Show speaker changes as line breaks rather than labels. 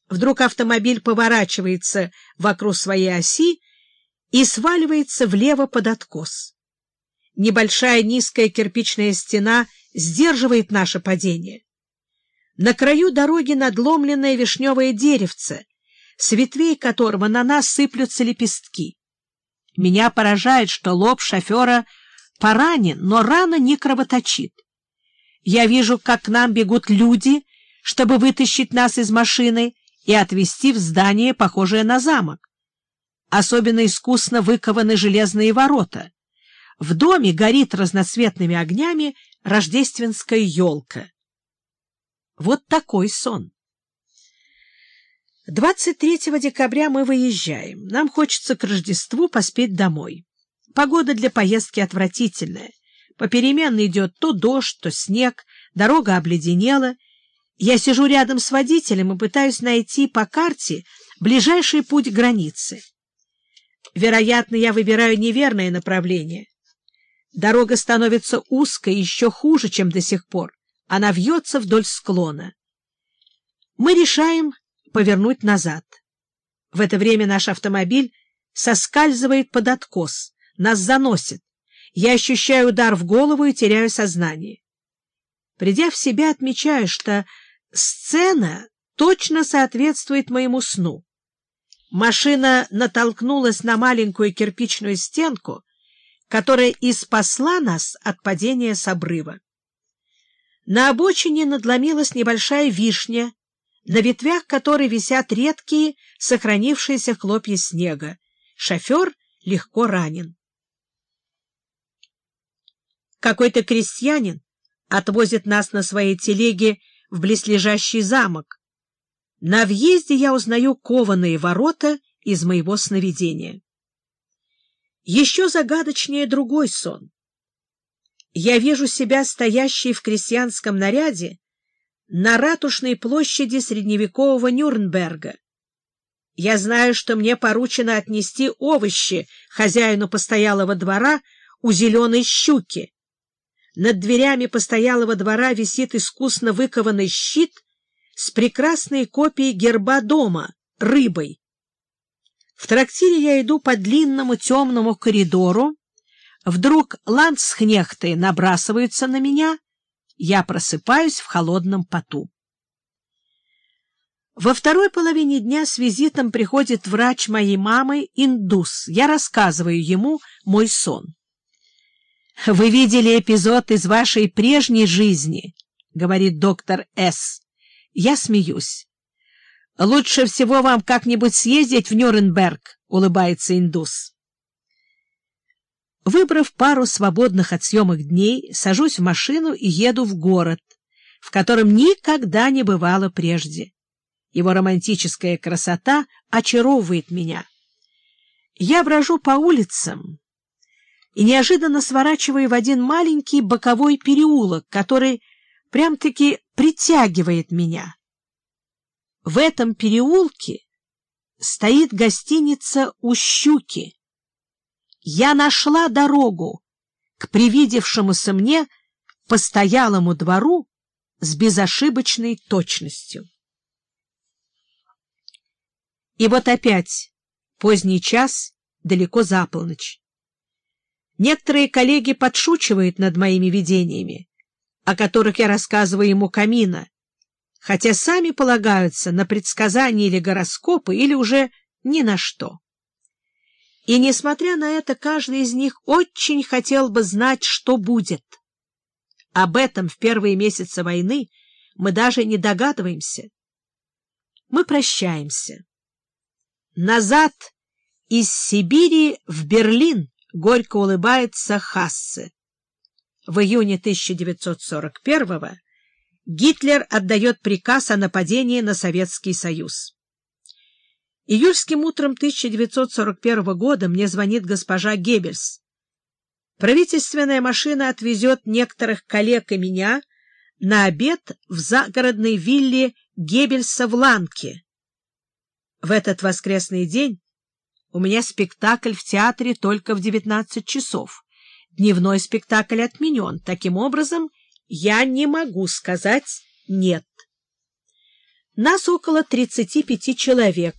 Вдруг автомобиль поворачивается вокруг своей оси и сваливается влево под откос. Небольшая низкая кирпичная стена сдерживает наше падение. На краю дороги надломленное вишневое деревце, с ветвей которого на нас сыплются лепестки. Меня поражает, что лоб шофера поранен, но рана не кровоточит. Я вижу, как к нам бегут люди, чтобы вытащить нас из машины и отвезти в здание, похожее на замок. Особенно искусно выкованы железные ворота. В доме горит разноцветными огнями рождественская елка. Вот такой сон. 23 декабря мы выезжаем. Нам хочется к Рождеству поспеть домой. Погода для поездки отвратительная. Попеременно идет то дождь, то снег, дорога обледенела. Я сижу рядом с водителем и пытаюсь найти по карте ближайший путь к границе. Вероятно, я выбираю неверное направление. Дорога становится узкой еще хуже, чем до сих пор. Она вьется вдоль склона. Мы решаем повернуть назад. В это время наш автомобиль соскальзывает под откос, нас заносит. Я ощущаю удар в голову и теряю сознание. Придя в себя, отмечаю, что сцена точно соответствует моему сну. Машина натолкнулась на маленькую кирпичную стенку, которая и спасла нас от падения с обрыва. На обочине надломилась небольшая вишня, на ветвях которой висят редкие, сохранившиеся хлопья снега. Шофер легко ранен. Какой-то крестьянин отвозит нас на своей телеге в близлежащий замок. На въезде я узнаю кованые ворота из моего сновидения. Еще загадочнее другой сон. Я вижу себя стоящей в крестьянском наряде на ратушной площади средневекового Нюрнберга. Я знаю, что мне поручено отнести овощи хозяину постоялого двора у зеленой щуки. Над дверями постоялого двора висит искусно выкованный щит с прекрасной копией герба дома — рыбой. В трактире я иду по длинному темному коридору. Вдруг ландскнехты набрасываются на меня. Я просыпаюсь в холодном поту. Во второй половине дня с визитом приходит врач моей мамы, индус. Я рассказываю ему мой сон. «Вы видели эпизод из вашей прежней жизни?» — говорит доктор С. Я смеюсь. «Лучше всего вам как-нибудь съездить в Нюрнберг», — улыбается индус. Выбрав пару свободных от съемок дней, сажусь в машину и еду в город, в котором никогда не бывало прежде. Его романтическая красота очаровывает меня. Я брожу по улицам и неожиданно сворачиваю в один маленький боковой переулок, который прям-таки притягивает меня. В этом переулке стоит гостиница «У щуки». Я нашла дорогу к привидевшемуся мне постоялому двору с безошибочной точностью. И вот опять поздний час, далеко за полночь. Некоторые коллеги подшучивают над моими видениями, о которых я рассказываю ему камина, хотя сами полагаются на предсказания или гороскопы, или уже ни на что. И, несмотря на это, каждый из них очень хотел бы знать, что будет. Об этом в первые месяцы войны мы даже не догадываемся. Мы прощаемся. Назад из Сибири в Берлин горько улыбается Хассе. В июне 1941-го Гитлер отдает приказ о нападении на Советский Союз. Июльским утром 1941 года мне звонит госпожа Геббельс. Правительственная машина отвезет некоторых коллег и меня на обед в загородной вилле Геббельса в Ланке. В этот воскресный день у меня спектакль в театре только в 19 часов. Дневной спектакль отменен. Таким образом, я не могу сказать «нет». Нас около 35 человек.